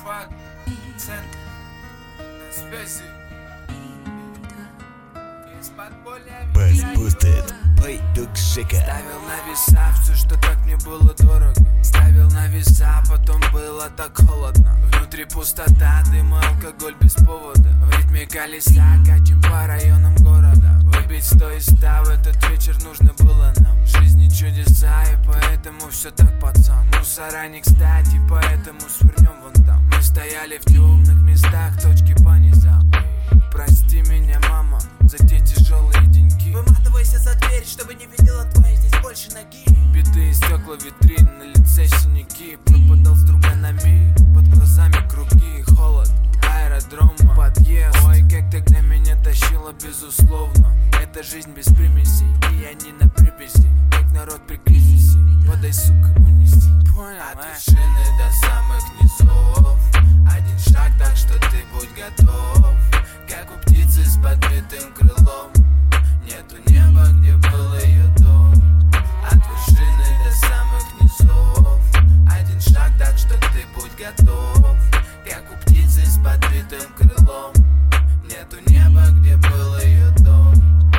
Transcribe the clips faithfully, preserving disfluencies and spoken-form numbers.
Арбат, центр, на связи. Из подполья Boosted, Production. Ставил на веса все, что так мне было дорого. Ставил на веса, потом было так холодно. Внутри пустота, дым и алкоголь без повода. В ритме колеса катим по районам города. Выбить сто из ста в этот вечер нужно было нам. В жизни чудеса, и поэтому все так, пацан. Мусора не кстати, поэтому свернем вон там. Мы стояли в темных местах, точки по низам. Прости меня, мама, за те тяжелые деньги. Выматывайся за дверь, чтобы не видела твоей здесь больше ноги. Битые стекла витрин, на лице синяки. Пропадал с друганами, под глазами круги. Холод, аэродрома, подъезд. Ой, как тогда меня тащило, безусловно. Это жизнь без примесей, и я не на приписи. Как народ при кризисе, подай, сука, унести. Понял, от вершины до самых низов. Один шаг, так что ты будь готов. Как у птицы с подбитым крылом. Нету неба, где был ее дом. От вершины до самых низов. Один шаг, так что ты будь готов. Как у птицы с подбитым крылом. Нету неба, где был ее дом.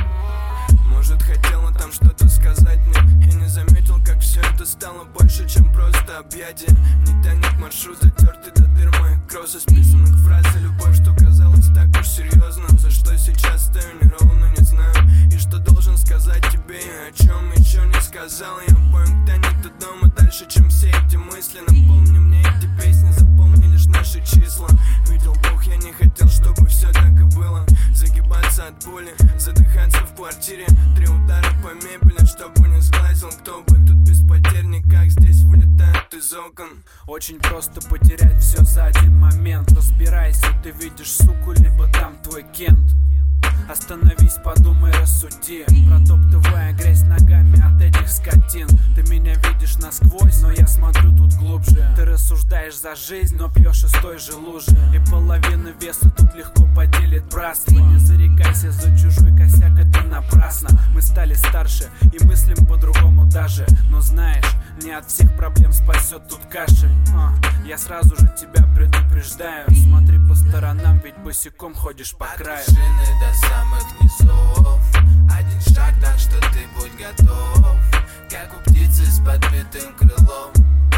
Может, хотела там что-то сказать мне. Я не заметил, как все это стало больше, чем просто объятие. Не тянет маршрут, затертый до дыр моих кросс. Списанных фраз и любовь, что казалось так уж серьезно. За что сейчас стою неровно, не знаю. И что должен сказать тебе, и о чем еще не сказал. Я понял, тянет до дома дальше, чем все эти мысли. Напомни мне эти песни, запомни лишь наши числа. Видел Бог, я не хотел, чтобы все так и было. Загибаться от боли, задыхаться в квартире. Три удара по мебели, чтобы не сглазил. Кто бы тут без потерь, никак здесь вылетают из окон. Очень просто потерять все за один момент. Разбирайся, ты видишь суку, либо там твой Кент. Остановись, подумай, рассуди, протоптывая грязь ногами от этих скотин. Ты меня видишь насквозь, но я смотрю тут глубже. Ты рассуждаешь за жизнь, но пьешь из той же лужи. И половина веса тут легко поделит братство. Не зарекайся за чужой косяк, это напрасно. Мы стали старше и мыслим по-другому даже. Но знаешь, не от всех проблем спасет тут кашель. а, Я сразу же тебя предупреждаю. Смотри по сторонам, ведь босиком ходишь по краю. До самых низов. Один шаг, так что ты будь готов. Как у птицы с подбитым крылом.